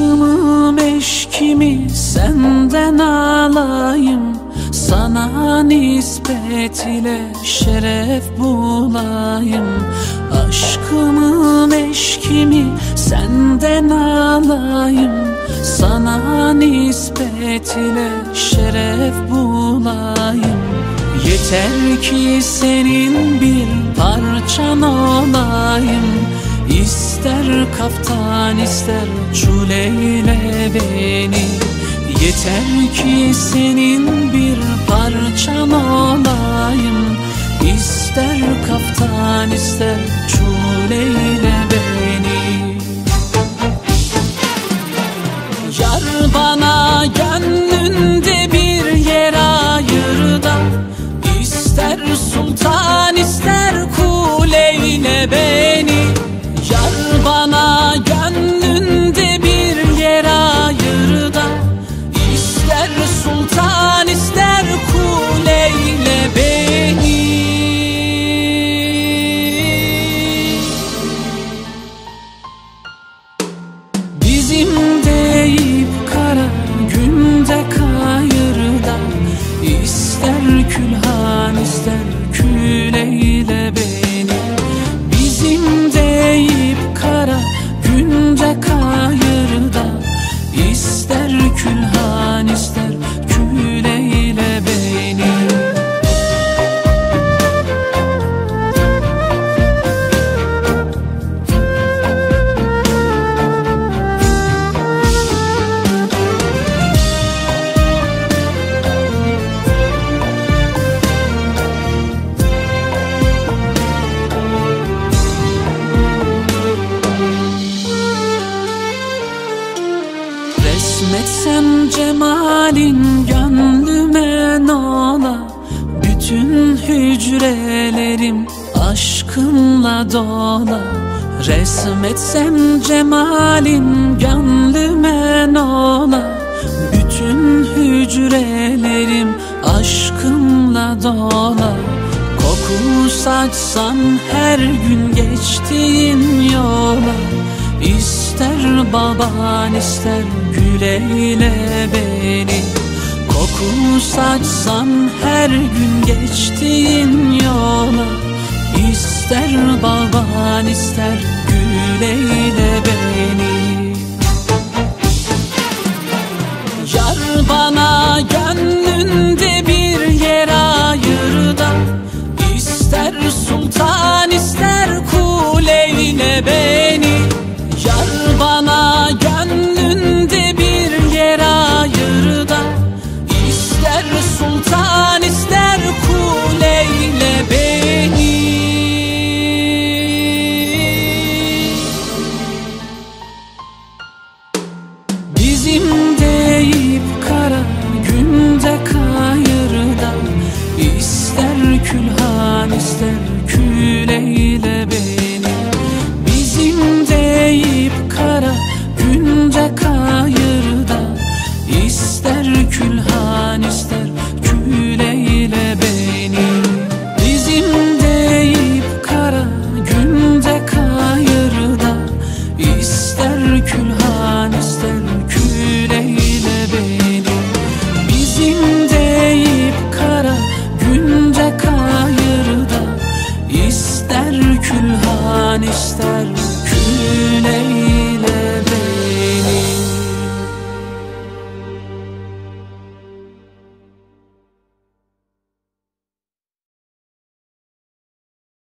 Aşkımı meşkimi senden alayım, sana nispet ile şeref bulayım. Aşkımı meşkimi senden alayım, sana nispet ile şeref bulayım. Yeter ki senin bir parçan olayım, İster kaftan ister çul eyle beni. Yeter ki senin bir parçan olayım, İster kaftan ister çul eyle beni. Yar bana gönlünde bir yer ayır da, İster sultan ister kul eyle beni. Yar bana gönlünde bir yer ayır da, İster sultan ister kul eyle beni. Bizim deyip kara günde kayır da, İster külhan ister kül eyle beni. Bizim deyip kara günde kayır da, İster külhan ister kül eyle beni. Resmetsem cemalin gönlüme nola, bütün hücrelerim aşkınla dola. Resmetsem cemalin gönlüme nola, bütün hücrelerim aşkınla dola. Koku saçsam her gün geçtiğin yola, İster baban ister gül eyle beni. Koku saçsam her gün geçtiğin yola, İster baban ister gül eyle beni. Yar bana gönlünde bir yer ayır da, İster sultan ister kul eyle beni. Yar bana gönlünde bir yer ayır da, İster sultan ister kul eyle beni. Bizim deyip kara günde kayır da, İster külhan ister kül eyle beni. Bizim deyip kara günde kayır da, İster külhan ister kül eyle beni. Bizim deyip kara günde kayır da, İster külhan ister kül eyle beni. Bizim deyip kara günde kayır da, İster külhan ister kül eyle